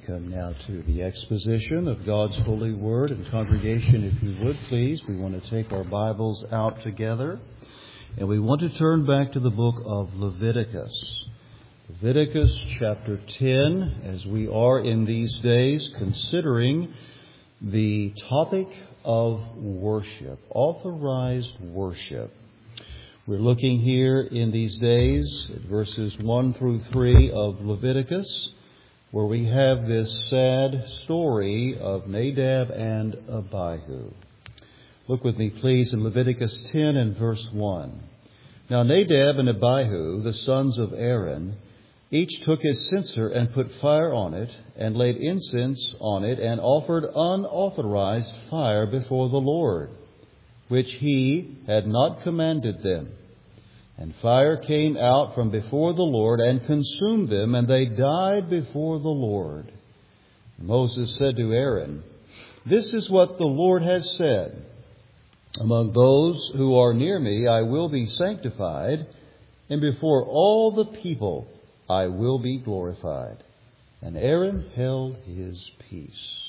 come now to the exposition of God's holy word. And congregation, if you would please, we want to take our Bibles out together. And we want to turn back to the book of Leviticus. Leviticus chapter 10, as we are in these days considering the topic of worship, authorized worship. We're looking here in these days at verses 1 through 3 of Leviticus, where we have this sad story of Nadab and Abihu. Look with me, please, in Leviticus 10 and verse 1. Now Nadab and Abihu, the sons of Aaron, each took his censer and put fire on it, and laid incense on it, and offered unauthorized fire before the Lord, which he had not commanded them. And fire came out from before the Lord and consumed them, and they died before the Lord. Moses said to Aaron, "This is what the Lord has said. Among those who are near me I will be sanctified, and before all the people I will be glorified." And Aaron held his peace.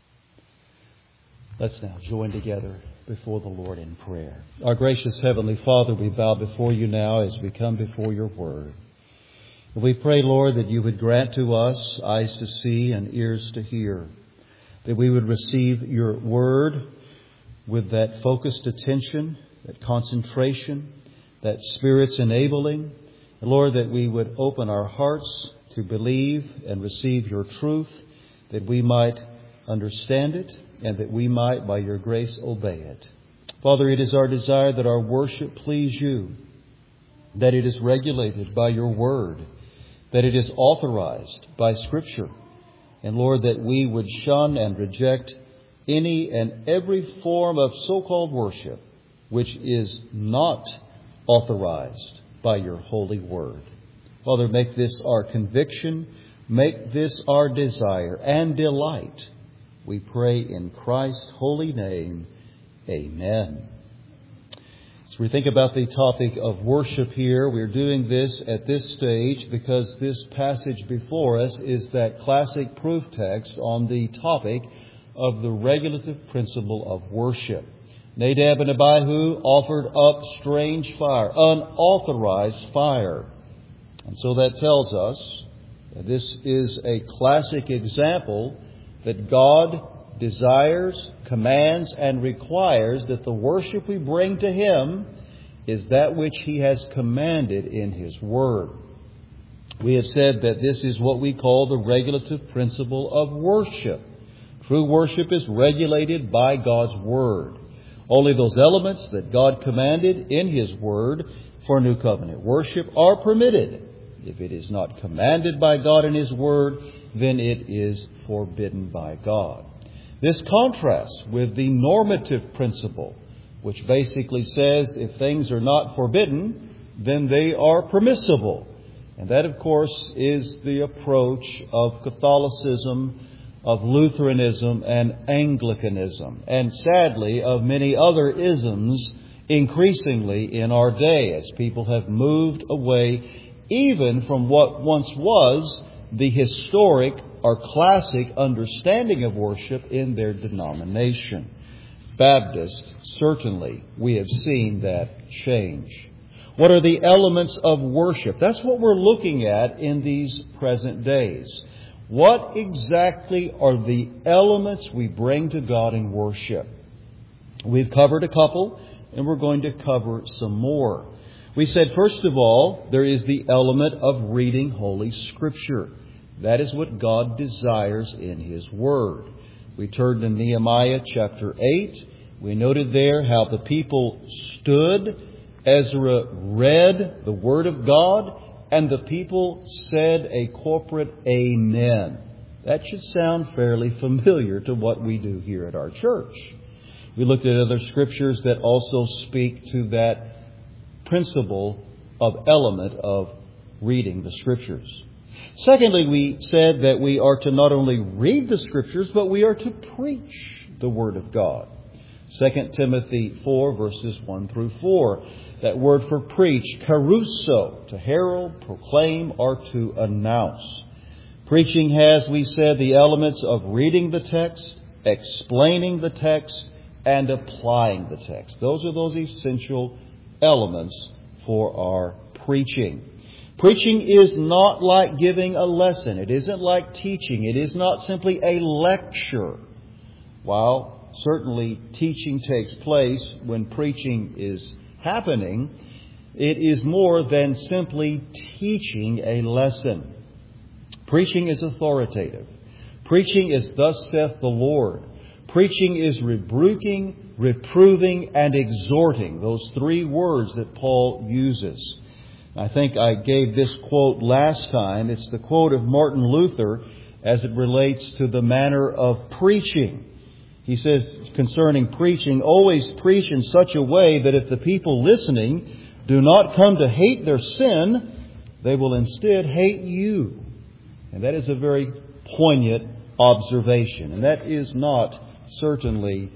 Let's now join together before the Lord in prayer. Our gracious Heavenly Father, we bow before you now as we come before your word. And we pray, Lord, that you would grant to us eyes to see and ears to hear, that we would receive your word with that focused attention, that concentration, that Spirit's enabling. And Lord, that we would open our hearts to believe and receive your truth, that we might understand it, and that we might, by your grace, obey it. Father, it is our desire that our worship please you, that it is regulated by your word, that it is authorized by Scripture. And Lord, that we would shun and reject any and every form of so-called worship which is not authorized by your holy word. Father, make this our conviction, make this our desire and delight. We pray in Christ's holy name. Amen. As we think about the topic of worship here, we're doing this at this stage because this passage before us is that classic proof text on the topic of the regulative principle of worship. Nadab and Abihu offered up strange fire, unauthorized fire. And so that tells us that this is a classic example that God desires, commands, and requires that the worship we bring to Him is that which He has commanded in His Word. We have said that this is what we call the regulative principle of worship. True worship is regulated by God's Word. Only those elements that God commanded in His Word for New Covenant worship are permitted. If it is not commanded by God in His Word, then it is forbidden by God. This contrasts with the normative principle, which basically says if things are not forbidden, then they are permissible. And that, of course, is the approach of Catholicism, of Lutheranism and Anglicanism, and sadly of many other isms increasingly in our day, as people have moved away even from what once was the historic or classic understanding of worship in their denomination. Baptists, certainly, we have seen that change. What are the elements of worship? That's what we're looking at in these present days. What exactly are the elements we bring to God in worship? We've covered a couple, and we're going to cover some more. We said, first of all, there is the element of reading Holy Scripture. That is what God desires in His Word. We turned to Nehemiah chapter 8. We noted there how the people stood. Ezra read the Word of God, and the people said a corporate amen. That should sound fairly familiar to what we do here at our church. We looked at other scriptures that also speak to that principle of element of reading the Scriptures. Secondly, we said that we are to not only read the Scriptures, but we are to preach the Word of God. 2 Timothy 4, verses 1 through 4. That word for preach, caruso, to herald, proclaim, or to announce. Preaching has, we said, the elements of reading the text, explaining the text, and applying the text. Those are those essential elements for our preaching. Preaching is not like giving a lesson. It isn't like teaching. It is not simply a lecture. While certainly teaching takes place when preaching is happening, it is more than simply teaching a lesson. Preaching is authoritative. Preaching is thus saith the Lord. Preaching is rebuking, reproving, and exhorting. Those three words that Paul uses. I think I gave this quote last time. It's the quote of Martin Luther as it relates to the manner of preaching. He says concerning preaching, always preach in such a way that if the people listening do not come to hate their sin, they will instead hate you. And that is a very poignant observation. And that is not certainly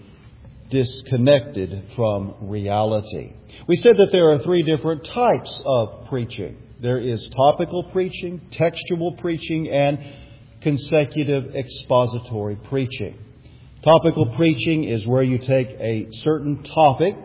disconnected from reality. We said that there are three different types of preaching. There is topical preaching, textual preaching, and consecutive expository preaching. Topical preaching is where you take a certain topic.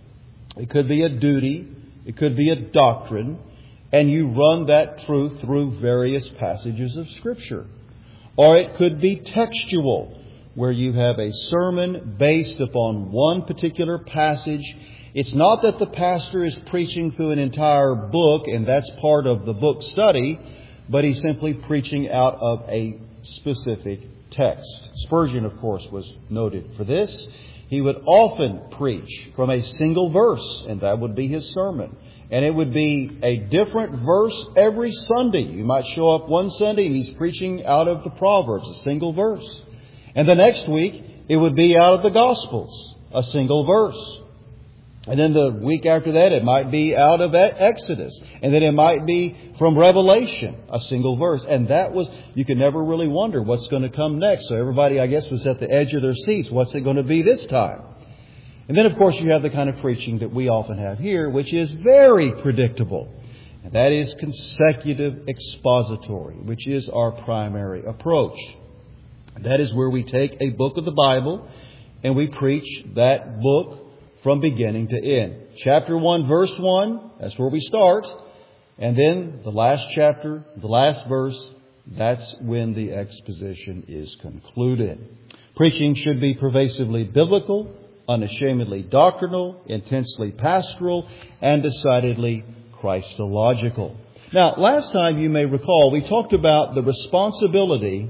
It could be a duty. It could be a doctrine. And you run that truth through various passages of Scripture. Or it could be textual, where you have a sermon based upon one particular passage. It's not that the pastor is preaching through an entire book, and that's part of the book study, but he's simply preaching out of a specific text. Spurgeon, of course, was noted for this. He would often preach from a single verse, and that would be his sermon. And it would be a different verse every Sunday. You might show up one Sunday and he's preaching out of the Proverbs, a single verse. And the next week, it would be out of the Gospels, a single verse. And then the week after that, it might be out of Exodus. And then it might be from Revelation, a single verse. And that was, you could never really wonder what's going to come next. So everybody, I guess, was at the edge of their seats. What's it going to be this time? And then, of course, you have the kind of preaching that we often have here, which is very predictable. And that is consecutive expository, which is our primary approach. That is where we take a book of the Bible and we preach that book from beginning to end. Chapter 1, verse 1, that's where we start. And then the last chapter, the last verse, that's when the exposition is concluded. Preaching should be pervasively biblical, unashamedly doctrinal, intensely pastoral, and decidedly Christological. Now, last time you may recall, we talked about the responsibility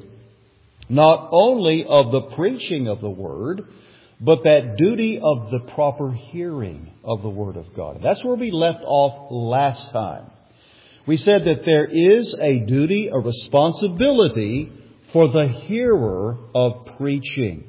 not only of the preaching of the Word, but that duty of the proper hearing of the Word of God. That's where we left off last time. We said that there is a duty, a responsibility for the hearer of preaching.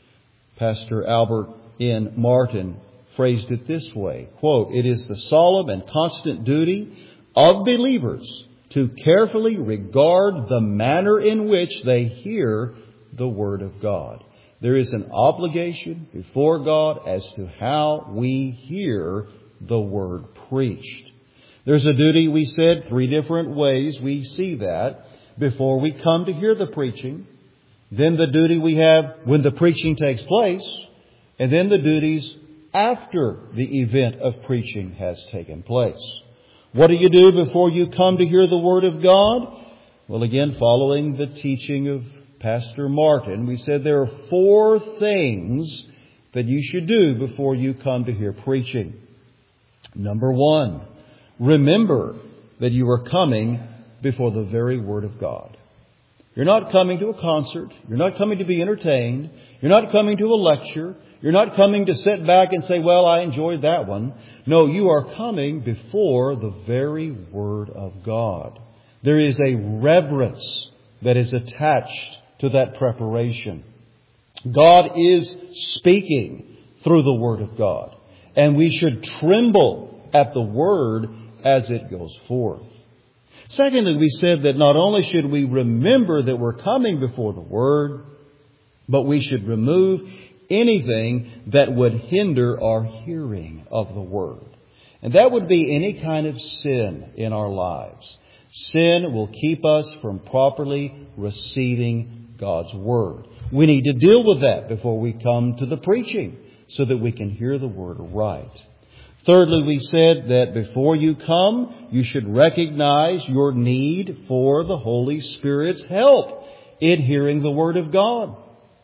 Pastor Albert N. Martin phrased it this way, quote, "It is the solemn and constant duty of believers to carefully regard the manner in which they hear the Word of God." There is an obligation before God as to how we hear the Word preached. There's a duty, we said, three different ways we see that before we come to hear the preaching. Then the duty we have when the preaching takes place. And then the duties after the event of preaching has taken place. What do you do before you come to hear the Word of God? Well, again, following the teaching of Pastor Martin, we said there are four things that you should do before you come to hear preaching. Number one, remember that you are coming before the very Word of God. You're not coming to a concert. You're not coming to be entertained. You're not coming to a lecture. You're not coming to sit back and say, well, I enjoyed that one. No, you are coming before the very Word of God. There is a reverence that is attached to that preparation. God is speaking through the Word of God. And we should tremble at the Word as it goes forth. Secondly, we said that not only should we remember that we're coming before the Word, but we should remove anything that would hinder our hearing of the Word. And that would be any kind of sin in our lives. Sin will keep us from properly receiving God's Word. We need to deal with that before we come to the preaching so that we can hear the Word right. Thirdly, we said that before you come, you should recognize your need for the Holy Spirit's help in hearing the Word of God.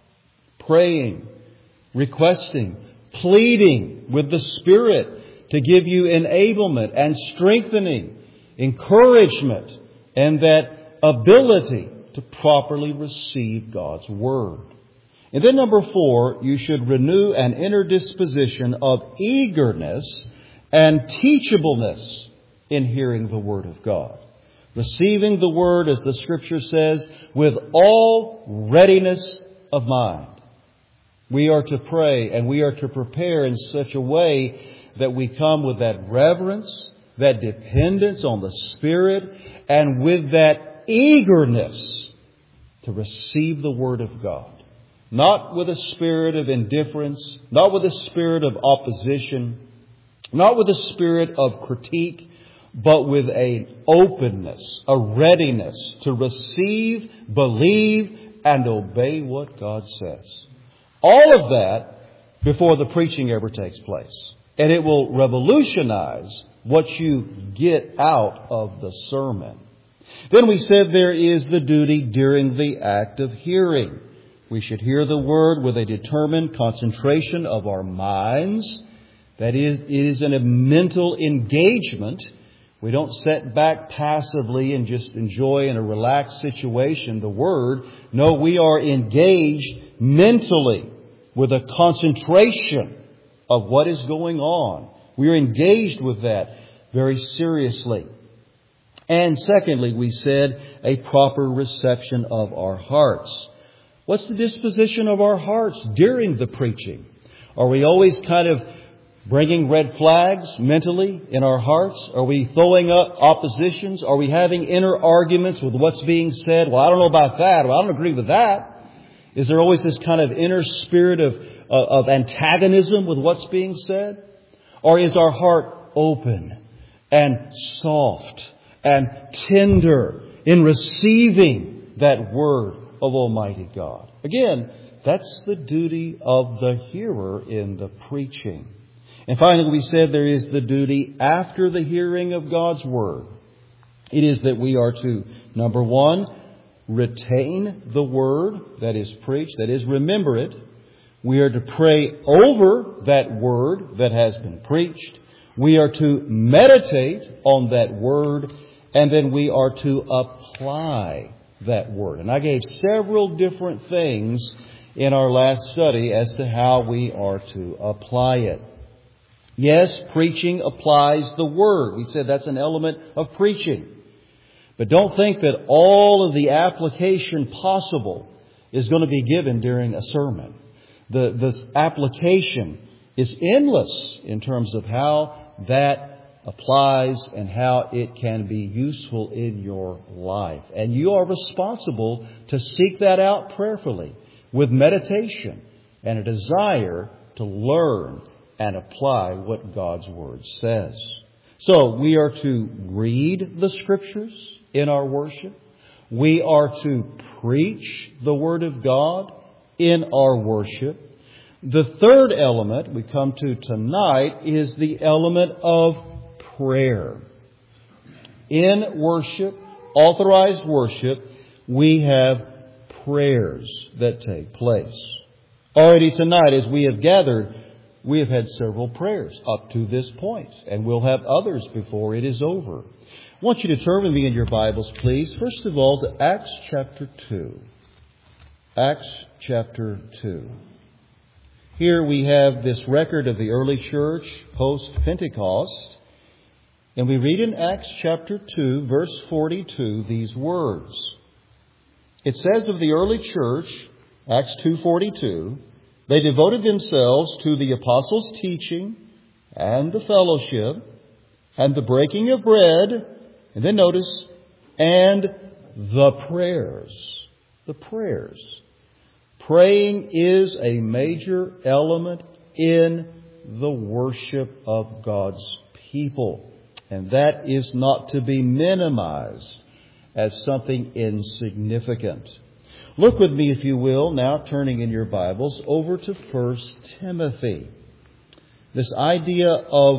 Praying, requesting, pleading with the Spirit to give you enablement and strengthening, encouragement, and that ability to properly receive God's Word. And then number 4, you should renew an inner disposition of eagerness and teachableness in hearing the Word of God. Receiving the Word, as the Scripture says, with all readiness of mind. We are to pray and we are to prepare in such a way that we come with that reverence, that dependence on the Spirit, and with that eagerness to receive the Word of God. Not with a spirit of indifference, not with a spirit of opposition, not with a spirit of critique, but with an openness, a readiness to receive, believe, and obey what God says. All of that before the preaching ever takes place. And it will revolutionize what you get out of the sermon. Then we said there is the duty during the act of hearing. We should hear the Word with a determined concentration of our minds. That is, it is in a mental engagement. We don't sit back passively and just enjoy in a relaxed situation the Word. No, we are engaged mentally with a concentration of what is going on. We are engaged with that very seriously. And secondly, we said a proper reception of our hearts. What's the disposition of our hearts during the preaching? Are we always kind of bringing red flags mentally in our hearts? Are we throwing up oppositions? Are we having inner arguments with what's being said? Well, I don't know about that. Well, I don't agree with that. Is there always this kind of inner spirit of antagonism with what's being said? Or is our heart open and soft and tender in receiving that Word of Almighty God? Again, that's the duty of the hearer in the preaching. And finally, we said there is the duty after the hearing of God's Word. It is that we are to, number 1, retain the Word that is preached, that is, remember it. We are to pray over that Word that has been preached. We are to meditate on that Word, and then we are to apply that Word. And I gave several different things in our last study as to how we are to apply it. Yes, preaching applies the Word. We said that's an element of preaching. But don't think that all of the application possible is going to be given during a sermon. The application is endless in terms of how that applies and how it can be useful in your life. And you are responsible to seek that out prayerfully with meditation and a desire to learn and apply what God's Word says. So we are to read the Scriptures in our worship. We are to preach the Word of God in our worship. The third element we come to tonight is the element of prayer. In worship, authorized worship, we have prayers that take place. Already tonight, as we have gathered, we have had several prayers up to this point, and we'll have others before it is over. I want you to turn with me in your Bibles, please, first of all, to Acts chapter 2. Acts chapter 2. Here we have this record of the early church post-Pentecost. And we read in Acts chapter 2, verse 42, these words. It says of the early church, Acts 2:42, they devoted themselves to the apostles' teaching and the fellowship and the breaking of bread. And then notice, and the prayers. The prayers. Praying is a major element in the worship of God's people. And that is not to be minimized as something insignificant. Look with me, if you will, now turning in your Bibles over to 1 Timothy. This idea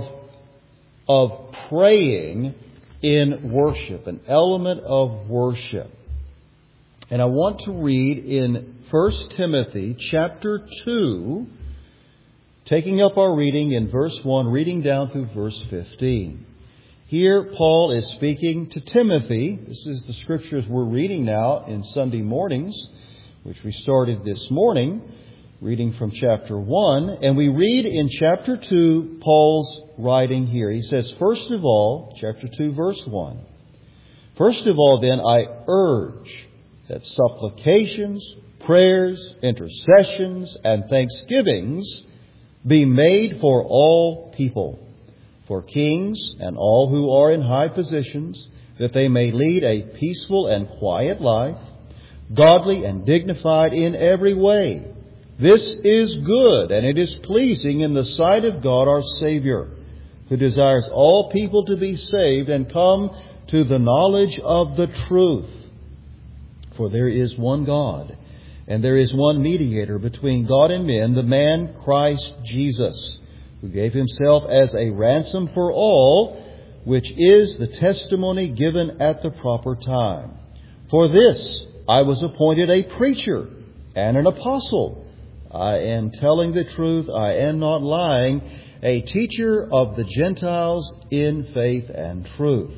of praying in worship, an element of worship. And I want to read in 1 Timothy chapter 2, taking up our reading in verse 1, reading down through verse 15. Here Paul is speaking to Timothy. This is the scriptures we're reading now in Sunday mornings, which we started this morning, reading from chapter 1. And we read in chapter 2 Paul's writing here. He says, first of all, chapter 2, verse 1, first of all then I urge that supplications, prayers, intercessions, and thanksgivings be made for all people, for kings and all who are in high positions, that they may lead a peaceful and quiet life, godly and dignified in every way. This is good, and it is pleasing in the sight of God our Savior, who desires all people to be saved and come to the knowledge of the truth. For there is one God, and there is one mediator between God and men, the man Christ Jesus, who gave himself as a ransom for all, which is the testimony given at the proper time. For this I was appointed a preacher and an apostle. I am telling the truth, I am not lying, a teacher of the Gentiles in faith and truth.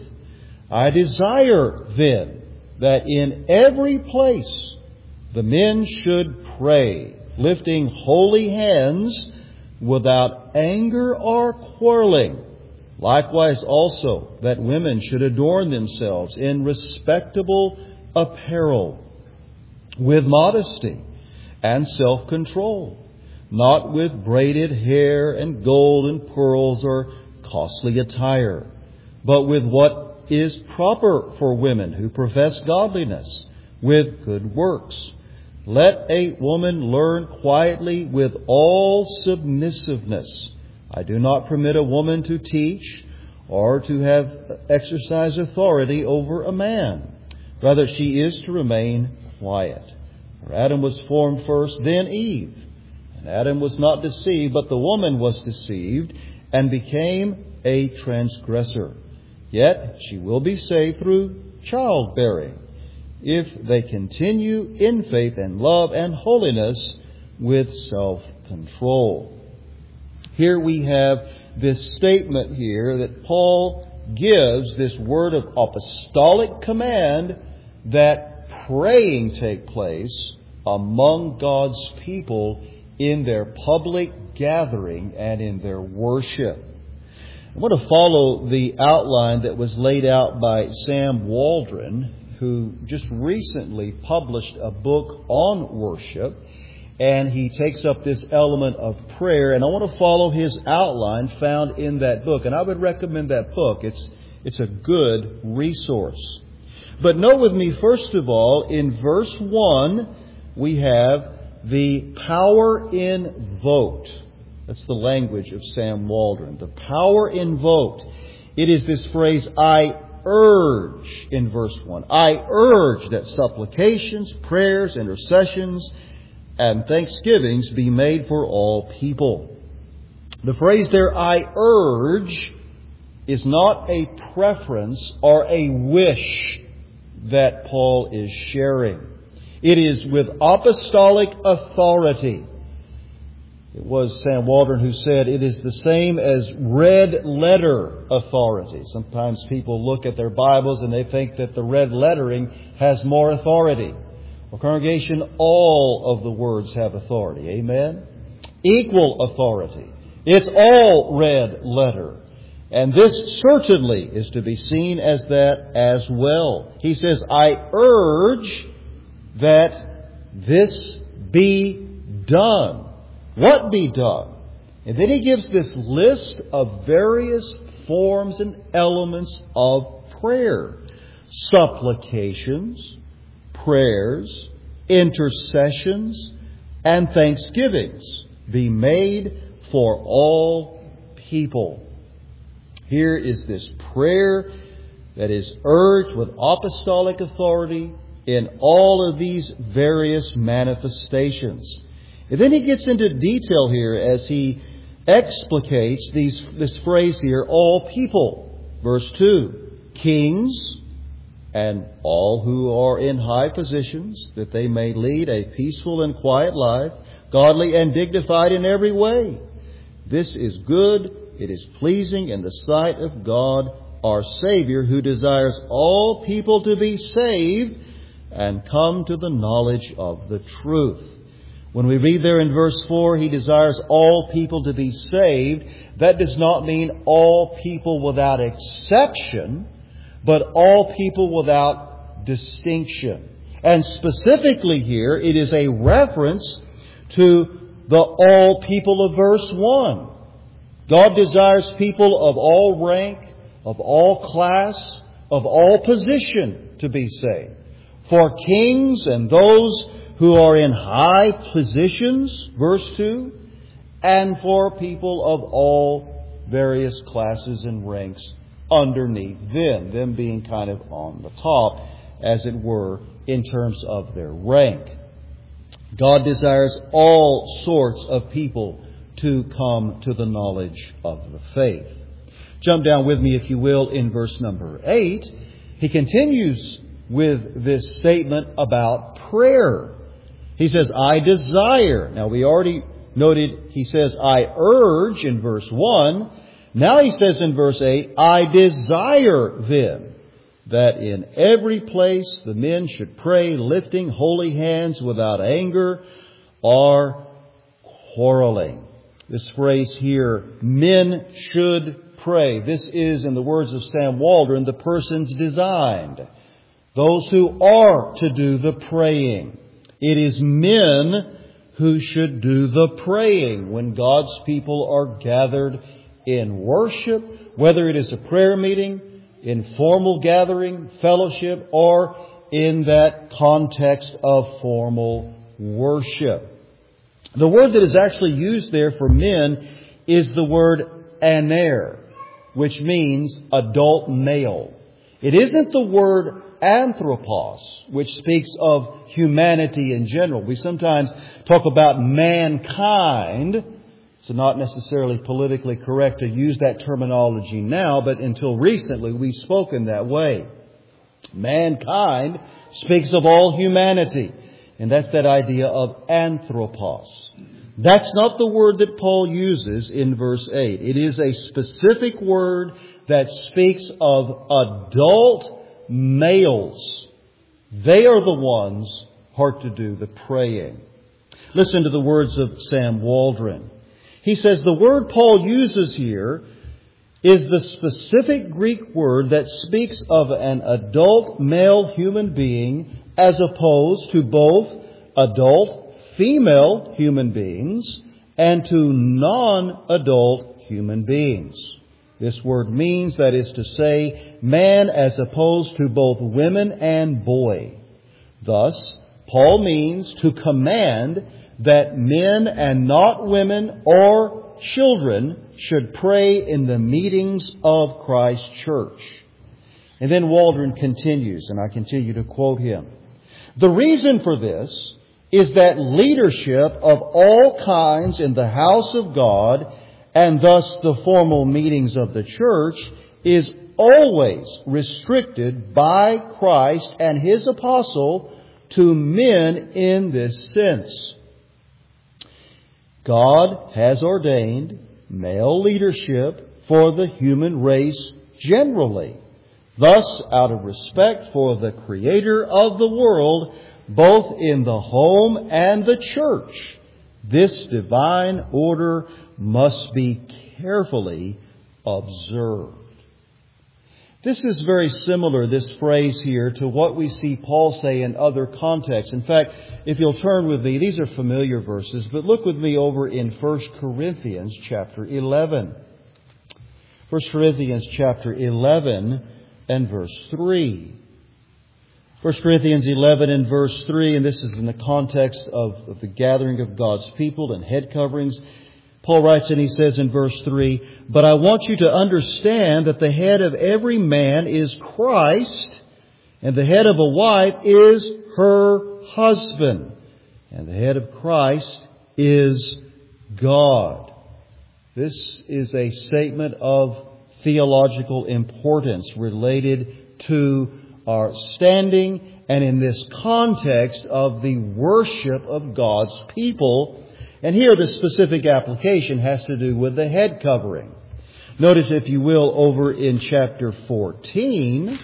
I desire then that in every place the men should pray, lifting holy hands without anger or quarreling. Likewise also that women should adorn themselves in respectable apparel, with modesty and self-control, not with braided hair and gold and pearls or costly attire, but with what is proper for women who profess godliness, with good works. Let a woman learn quietly with all submissiveness. I do not permit a woman to teach or to have exercise authority over a man. Rather, she is to remain quiet. For Adam was formed first, then Eve. And Adam was not deceived, but the woman was deceived and became a transgressor. Yet she will be saved through childbearing, if they continue in faith and love and holiness with self-control. Here we have this statement here that Paul gives, this word of apostolic command that praying take place among God's people in their public gathering and in their worship. I want to follow the outline that was laid out by Sam Waldron, who just recently published a book on worship, and he takes up this element of prayer. And I want to follow his outline found in that book, and I would recommend that book. It's a good resource. But note with me, first of all, in verse 1, we have the power invoked. That's the language of Sam Waldron. The power invoked. It is this phrase, I urge, in verse 1. I urge that supplications, prayers, intercessions, and thanksgivings be made for all people. The phrase there, I urge, is not a preference or a wish that Paul is sharing. It is with apostolic authority. It was Sam Waldron who said it is the same as red letter authority. Sometimes people look at their Bibles and they think that the red lettering has more authority. Well, congregation, all of the words have authority. Amen? Equal authority. It's all red letter. And this certainly is to be seen as that as well. He says, I urge that this be done. What be done? And then he gives this list of various forms and elements of prayer. Supplications, prayers, intercessions, and thanksgivings be made for all people. Here is this prayer that is urged with apostolic authority in all of these various manifestations. And then he gets into detail here as he explicates this phrase here, all people. Verse 2, kings and all who are in high positions, that they may lead a peaceful and quiet life, godly and dignified in every way. This is good. It is pleasing in the sight of God, our Savior, who desires all people to be saved and come to the knowledge of the truth. When we read there in verse 4, He desires all people to be saved. That does not mean all people without exception, but all people without distinction. And specifically here, it is a reference to the all people of verse 1. God desires people of all rank, of all class, of all position to be saved. For kings and those who are in high positions, verse 2, and for people of all various classes and ranks underneath them being kind of on the top, as it were, in terms of their rank. God desires all sorts of people to come to the knowledge of the faith. Jump down with me, if you will, in verse number 8. He continues with this statement about prayer. He says, I desire. Now, we already noted he says, I urge in verse 1. Now he says in verse 8, I desire then that in every place the men should pray, lifting holy hands without anger or quarreling. This phrase here, men should pray. This is, in the words of Sam Waldron, the persons designed. Those who are to do the praying. It is men who should do the praying when God's people are gathered in worship, whether it is a prayer meeting, informal gathering, fellowship, or in that context of formal worship. The word that is actually used there for men is the word aner, which means adult male. It isn't the word anthropos, which speaks of humanity in general. We sometimes talk about mankind. It's not necessarily politically correct to use that terminology now, but until recently we've spoken that way. Mankind speaks of all humanity, and that's that idea of anthropos. That's not the word that Paul uses in verse 8. It is a specific word that speaks of adult males. They are the ones who are to do the praying. Listen to the words of Sam Waldron. He says the word Paul uses here is the specific Greek word that speaks of an adult male human being as opposed to both adult female human beings and to non-adult human beings. This word means, that is to say, man as opposed to both women and boy. Thus, Paul means to command that men and not women or children should pray in the meetings of Christ's church. And then Waldron continues, and I continue to quote him. The reason for this is that leadership of all kinds in the house of God, and thus the formal meetings of the church, is always restricted by Christ and His apostle to men in this sense. God has ordained male leadership for the human race generally. Thus, out of respect for the Creator of the world, both in the home and the church, this divine order must be carefully observed. This is very similar, this phrase here, to what we see Paul say in other contexts. In fact, if you'll turn with me, these are familiar verses, but look with me over in 1 Corinthians chapter 11. 1 Corinthians chapter 11 and verse 3. 1 Corinthians 11 and verse 3, and this is in the context of the gathering of God's people and head coverings. Paul writes and he says in verse 3, "But I want you to understand that the head of every man is Christ, and the head of a wife is her husband, and the head of Christ is God." This is a statement of theological importance related to our standing and in this context of the worship of God's people. And here the specific application has to do with the head covering. Notice, if you will, over in chapter 14,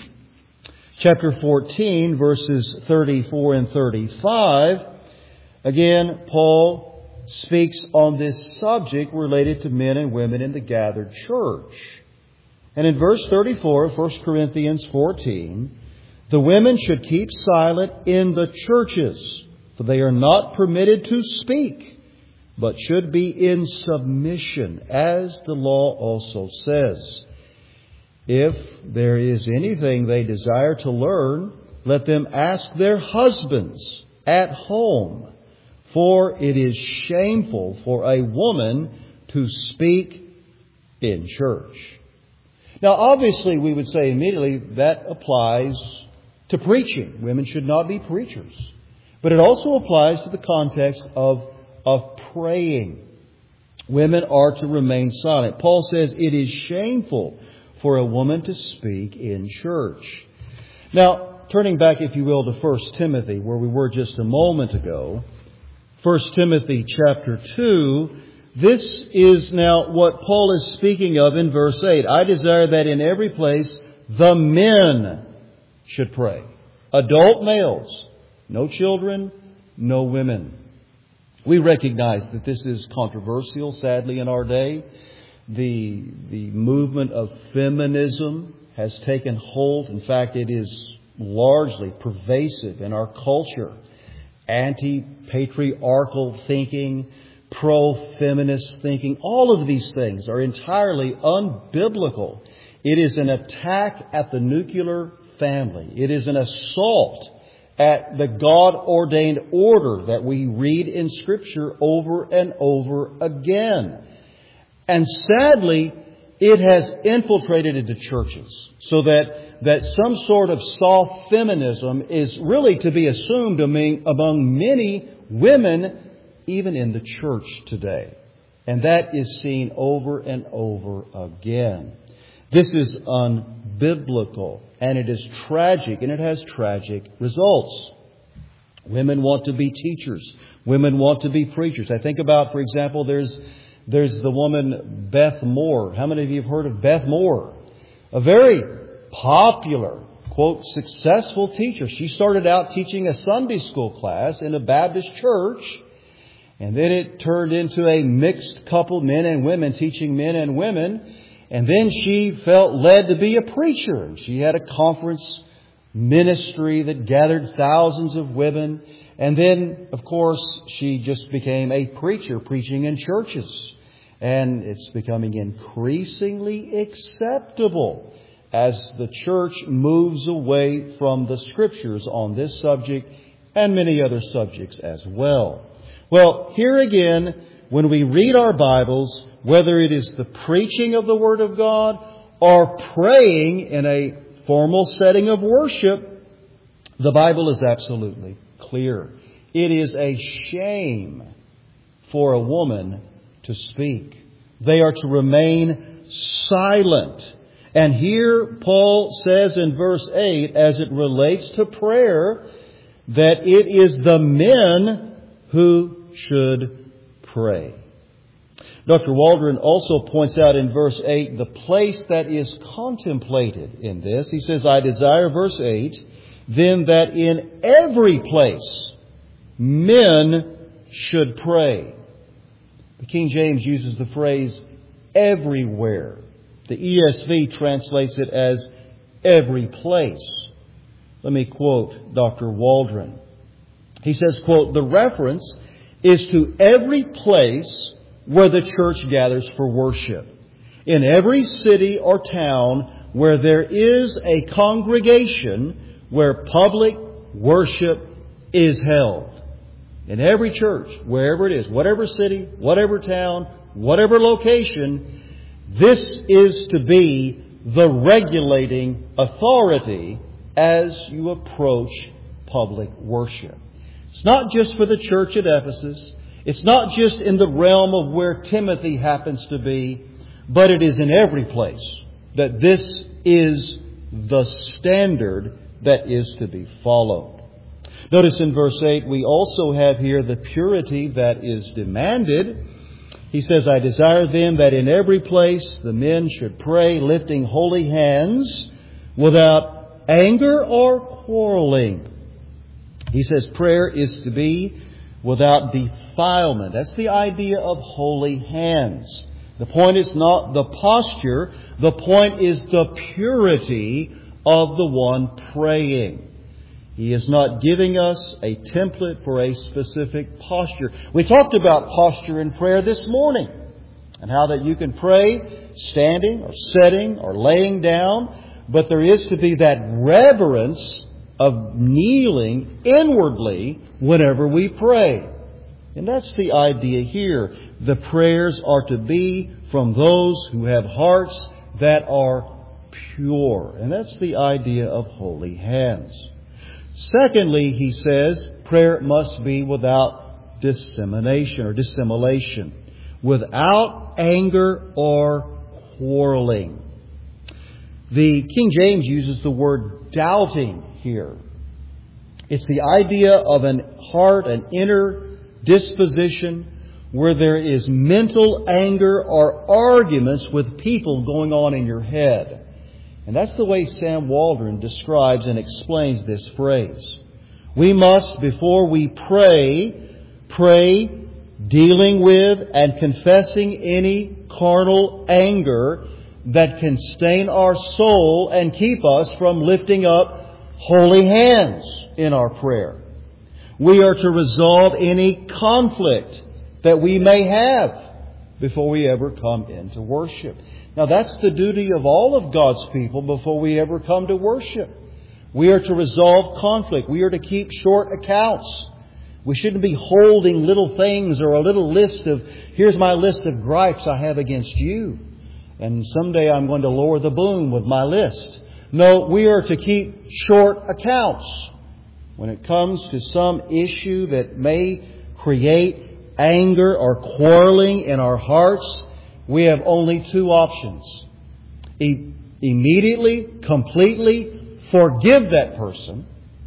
verses 34 and 35, again, Paul speaks on this subject related to men and women in the gathered church. And in verse 34 of 1 Corinthians 14, "The women should keep silent in the churches, for they are not permitted to speak, but should be in submission, as the law also says. If there is anything they desire to learn, let them ask their husbands at home, for it is shameful for a woman to speak in church." Now, obviously, we would say immediately that applies to preaching. Women should not be preachers. But it also applies to the context of praying. Women are to remain silent. Paul says it is shameful for a woman to speak in church. Now, turning back, if you will, to 1 Timothy, where we were just a moment ago, 1 Timothy chapter 2, this is now what Paul is speaking of in verse 8. "I desire that in every place the men should pray." Adult males, no children, no women. We recognize that this is controversial, sadly, in our day. The movement of feminism has taken hold. In fact, it is largely pervasive in our culture. Anti-patriarchal thinking, pro-feminist thinking, all of these things are entirely unbiblical. It is an attack at the nuclear family. It is an assault at the God-ordained order that we read in Scripture over and over again. And sadly, it has infiltrated into churches so that some sort of soft feminism is really to be assumed among many women, even in the church today. And that is seen over and over again. This is unbiblical, and it is tragic, and it has tragic results. Women want to be teachers. Women want to be preachers. I think about, for example, there's the woman Beth Moore. How many of you have heard of Beth Moore? A very popular, quote, successful teacher. She started out teaching a Sunday school class in a Baptist church, and then it turned into a mixed couple, men and women, teaching men and women. And then she felt led to be a preacher. She had a conference ministry that gathered thousands of women. And then, of course, she just became a preacher, preaching in churches. And it's becoming increasingly acceptable as the church moves away from the Scriptures on this subject and many other subjects as well. Well, here again, when we read our Bibles, whether it is the preaching of the Word of God or praying in a formal setting of worship, the Bible is absolutely clear. It is a shame for a woman to speak. They are to remain silent. And here Paul says in verse 8, as it relates to prayer, that it is the men who should pray. Dr. Waldron also points out in verse 8 the place that is contemplated in this. He says, "I desire," verse 8, "then that in every place men should pray." The King James uses the phrase everywhere. The ESV translates it as every place. Let me quote Dr. Waldron. He says, quote, "The reference is to every place where the church gathers for worship. In every city or town where there is a congregation where public worship is held." In every church, wherever it is, whatever city, whatever town, whatever location, this is to be the regulating authority as you approach public worship. It's not just for the church at Ephesus. It's not just in the realm of where Timothy happens to be, but it is in every place that this is the standard that is to be followed. Notice in verse 8, we also have here the purity that is demanded. He says, I desire then that in every place the men should pray, lifting holy hands, without anger or quarreling. He says prayer is to be without defilement. That's the idea of holy hands. The point is not the posture. The point is the purity of the one praying. He is not giving us a template for a specific posture. We talked about posture in prayer this morning, and how that you can pray standing or sitting or laying down, but there is to be that reverence of kneeling inwardly whenever we pray. And that's the idea here. The prayers are to be from those who have hearts that are pure. And that's the idea of holy hands. Secondly, he says, prayer must be without dissimulation, without anger or quarreling. The King James uses the word doubting here. It's the idea of an heart, an inner disposition where there is mental anger or arguments with people going on in your head. And that's the way Sam Waldron describes and explains this phrase. We must, before we pray dealing with and confessing any carnal anger that can stain our soul and keep us from lifting up holy hands in our prayer. We are to resolve any conflict that we may have before we ever come into worship. Now that's the duty of all of God's people before we ever come to worship. We are to resolve conflict. We are to keep short accounts. We shouldn't be holding little things or a little list of, here's my list of gripes I have against you, and someday I'm going to lower the boom with my list. No, we are to keep short accounts. When it comes to some issue that may create anger or quarreling in our hearts, we have only two options. Immediately, completely forgive that person,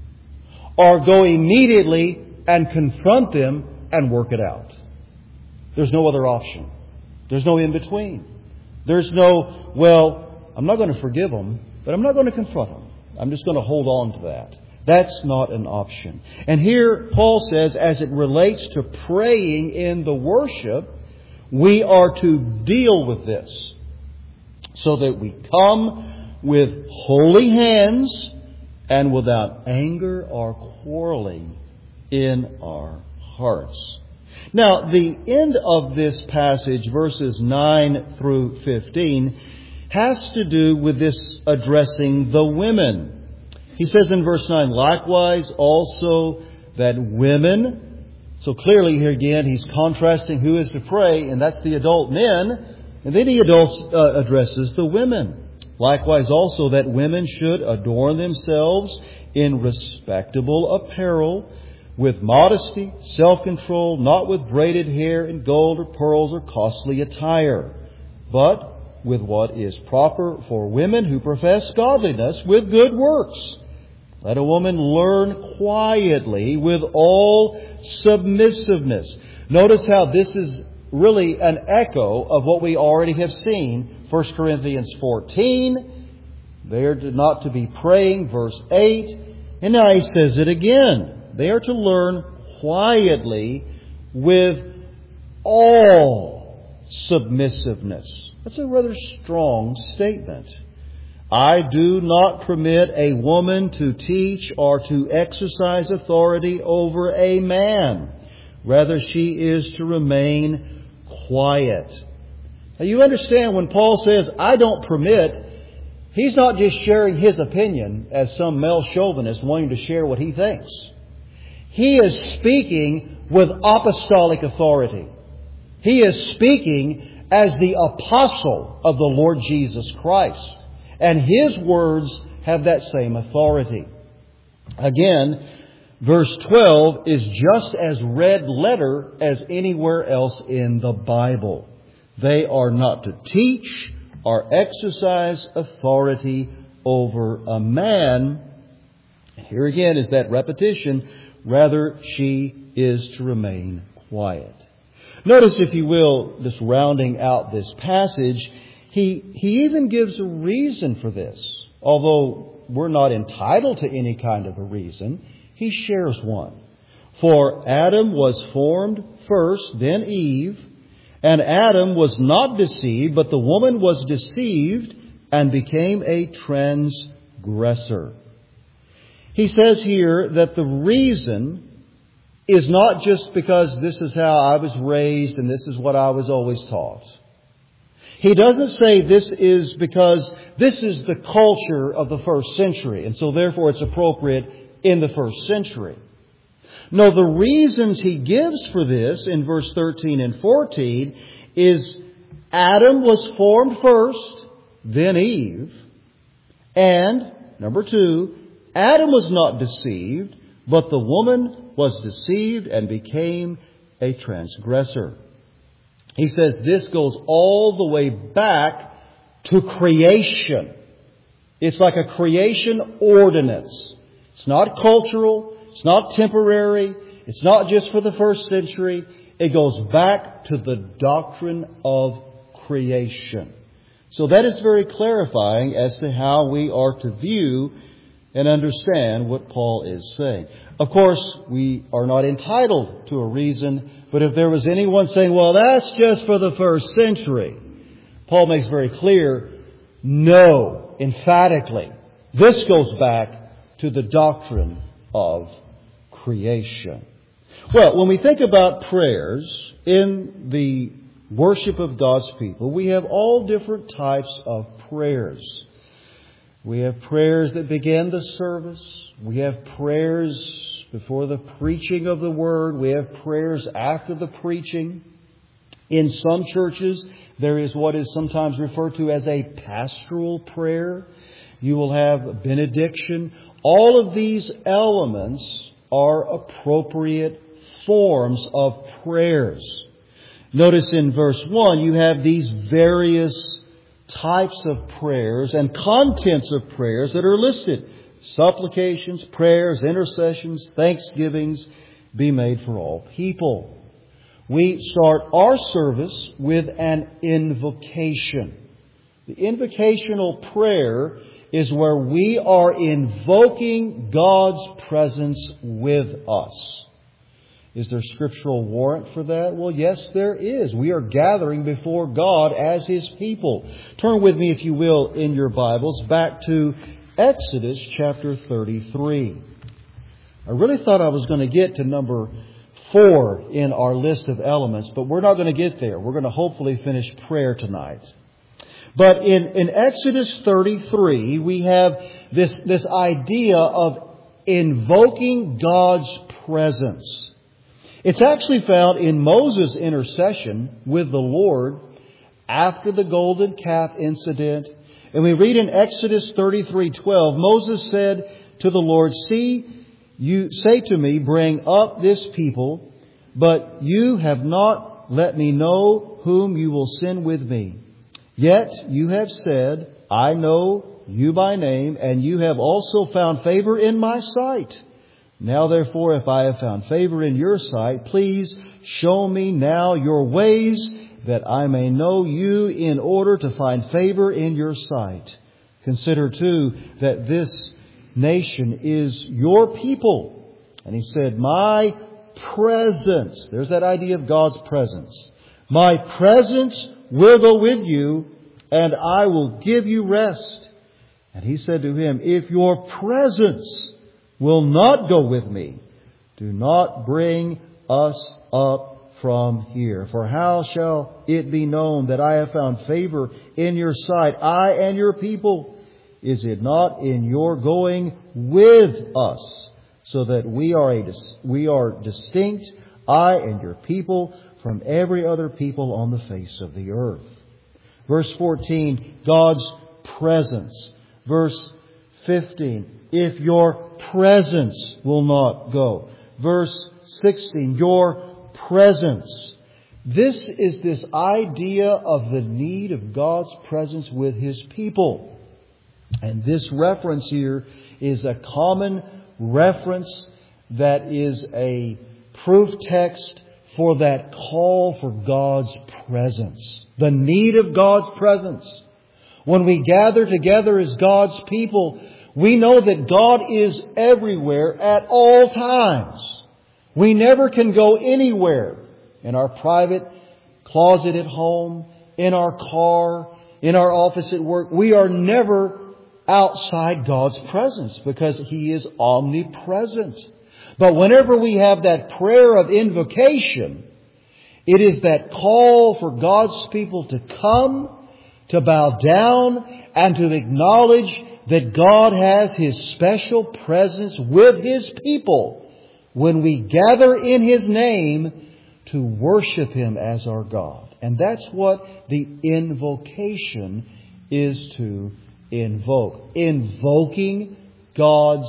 or go immediately and confront them and work it out. There's no other option. There's no in between. There's no, well, I'm not going to forgive them, but I'm not going to confront them. I'm just going to hold on to that. That's not an option. And here Paul says, as it relates to praying in the worship, we are to deal with this so that we come with holy hands and without anger or quarreling in our hearts. Now, the end of this passage, verses 9 through 15, has to do with this addressing the women. He says in verse 9, likewise also that women, so clearly here again he's contrasting who is to pray, and that's the adult men, and then he addresses the women. Likewise also that women should adorn themselves in respectable apparel, with modesty, self-control, not with braided hair and gold or pearls or costly attire, but with what is proper for women who profess godliness with good works. Let a woman learn quietly with all submissiveness. Notice how this is really an echo of what we already have seen. 1 Corinthians 14, they are not to be praying, verse 8. And now he says it again. They are to learn quietly with all submissiveness. That's a rather strong statement. I do not permit a woman to teach or to exercise authority over a man. Rather, she is to remain quiet. Now, you understand when Paul says, I don't permit, he's not just sharing his opinion as some male chauvinist wanting to share what he thinks. He is speaking with apostolic authority. He is speaking as the apostle of the Lord Jesus Christ. And his words have that same authority. Again, verse 12 is just as red letter as anywhere else in the Bible. They are not to teach or exercise authority over a man. Here again is that repetition. Rather, she is to remain quiet. Notice, if you will, just rounding out this passage, he even gives a reason for this. Although we're not entitled to any kind of a reason, he shares one. For Adam was formed first, then Eve, and Adam was not deceived, but the woman was deceived and became a transgressor. He says here that the reason is not just because this is how I was raised and this is what I was always taught. He doesn't say this is because this is the culture of the first century, and so therefore it's appropriate in the first century. No, the reasons he gives for this in verse 13 and 14 is Adam was formed first, then Eve. And, number 2, Adam was not deceived, but the woman was deceived and became a transgressor. He says this goes all the way back to creation. It's like a creation ordinance. It's not cultural. It's not temporary. It's not just for the first century. It goes back to the doctrine of creation. So that is very clarifying as to how we are to view and understand what Paul is saying. Of course, we are not entitled to a reason, but if there was anyone saying, well, that's just for the first century, Paul makes very clear, no, emphatically, this goes back to the doctrine of creation. Well, when we think about prayers in the worship of God's people, we have all different types of prayers. We have prayers that begin the service. We have prayers before the preaching of the Word. We have prayers after the preaching. In some churches, there is what is sometimes referred to as a pastoral prayer. You will have benediction. All of these elements are appropriate forms of prayers. Notice in verse 1, you have these various types of prayers and contents of prayers that are listed. Supplications, prayers, intercessions, thanksgivings be made for all people. We start our service with an invocation. The invocational prayer is where we are invoking God's presence with us. Is there scriptural warrant for that? Well, yes, there is. We are gathering before God as His people. Turn with me, if you will, in your Bibles, back to Exodus chapter 33. I really thought I was going to get to number 4 in our list of elements, but we're not going to get there. We're going to hopefully finish prayer tonight. But in Exodus 33, we have this idea of invoking God's presence. It's actually found in Moses' intercession with the Lord after the golden calf incident. And we read in Exodus 33:12, Moses said to the Lord, "See, you say to me, bring up this people, but you have not let me know whom you will send with me. Yet you have said, I know you by name, and you have also found favor in my sight. Now therefore, if I have found favor in your sight, please show me now your ways, that I may know you in order to find favor in your sight. Consider too that this nation is your people." And he said, "My presence," there's that idea of God's presence, "my presence will go with you, and I will give you rest." And he said to him, "If your presence will not go with me, do not bring us up from here. For how shall it be known that I have found favor in your sight, I and your people? Is it not in your going with us, so that we are distinct, I and your people from every other people on the face of the earth. Verse 14, God's presence. Verse 15, if your presence will not go. Verse 16, your presence. This is this idea of the need of God's presence with His people. And this reference here is a common reference that is a proof text for that call for God's presence. The need of God's presence. When we gather together as God's people, we know that God is everywhere at all times. We never can go anywhere in our private closet at home, in our car, in our office at work. We are never outside God's presence because He is omnipresent. But whenever we have that prayer of invocation, it is that call for God's people to come, to bow down, and to acknowledge that God has His special presence with His people when we gather in His name to worship Him as our God. And that's what the invocation is to invoke. Invoking God's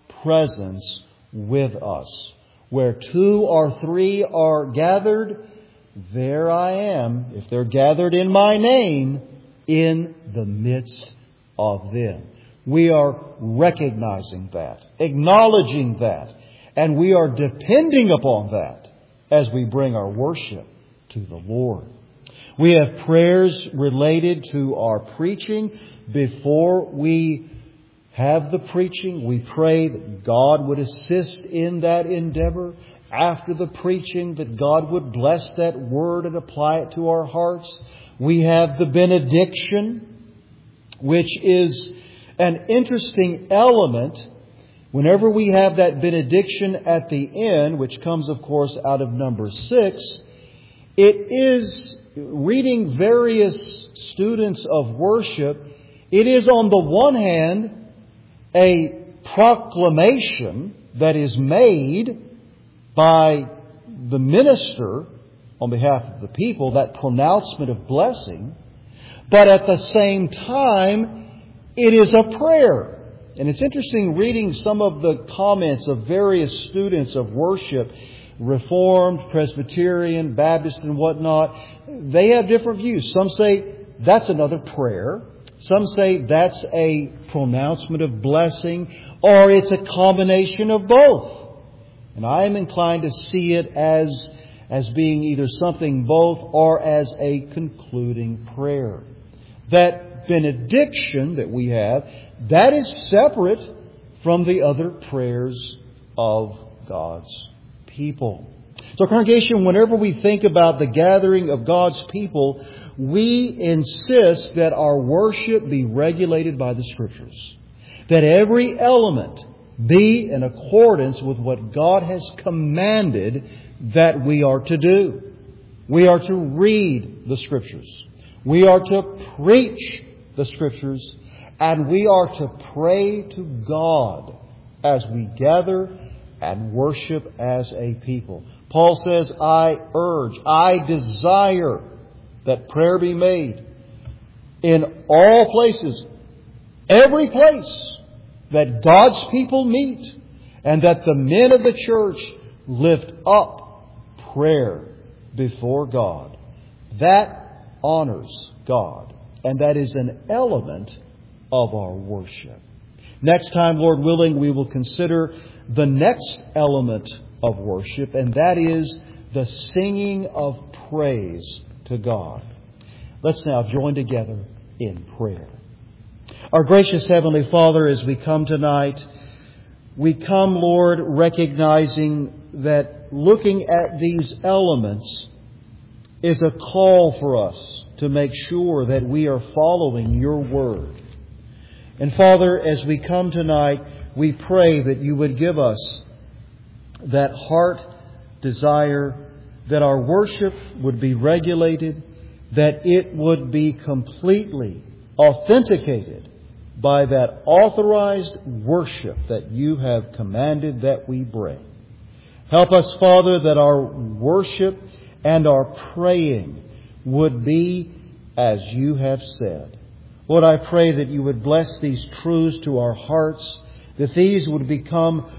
presence with us. Where 2 or 3 are gathered, there I am, if they're gathered in my name, in the midst of them. We are recognizing that, acknowledging that, and we are depending upon that as we bring our worship to the Lord. We have prayers related to our preaching. Before we have the preaching, we pray that God would assist in that endeavor. After the preaching, that God would bless that word and apply it to our hearts. We have the benediction, which is an interesting element. Whenever we have that benediction at the end, which comes, of course, out of number 6, it is, reading various students of worship, it is on the one hand a proclamation that is made by the minister on behalf of the people, that pronouncement of blessing, but at the same time it is a prayer. And it's interesting reading some of the comments of various students of worship, Reformed, Presbyterian, Baptist and whatnot. They have different views. Some say that's another prayer. Some say that's a pronouncement of blessing, or it's a combination of both. And I am inclined to see it as being either something both or as a concluding prayer. That benediction that we have, that is separate from the other prayers of God's people. So, congregation, whenever we think about the gathering of God's people, we insist that our worship be regulated by the Scriptures. That every element be in accordance with what God has commanded that we are to do. We are to read the Scriptures. We are to preach the Scriptures. And we are to pray to God as we gather and worship as a people. Paul says, I urge, I desire that prayer be made in all places, every place that God's people meet, and that the men of the church lift up prayer before God. That honors God, and that is an element of our worship. Next time, Lord willing, we will consider the next element of worship, and that is the singing of praise to God. Let's now join together in prayer. Our gracious Heavenly Father, as we come tonight, we come, Lord, recognizing that looking at these elements is a call for us to make sure that we are following Your Word. And Father, as we come tonight, we pray that You would give us that heart desire, that our worship would be regulated, that it would be completely authenticated by that authorized worship that You have commanded that we bring. Help us, Father, that our worship and our praying would be as You have said. Lord, I pray that You would bless these truths to our hearts, that these would become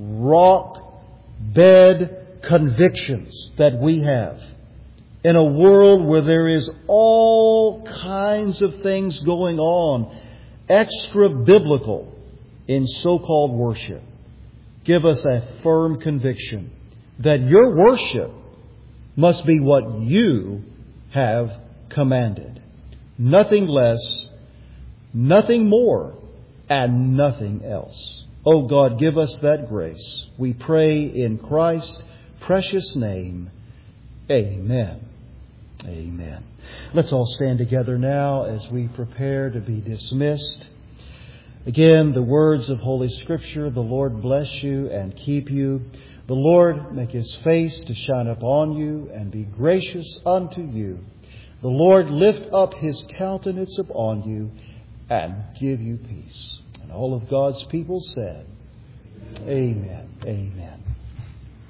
rock-bed convictions that we have in a world where there is all kinds of things going on, extra-biblical in so-called worship. Give us a firm conviction that Your worship must be what You have commanded. Nothing less, nothing more, and nothing else. Oh God, give us that grace. We pray in Christ's precious name. Amen. Amen. Let's all stand together now as we prepare to be dismissed. Again, the words of Holy Scripture, the Lord bless you and keep you. The Lord make His face to shine upon you and be gracious unto you. The Lord lift up His countenance upon you and give you peace. And all of God's people said, Amen. Amen.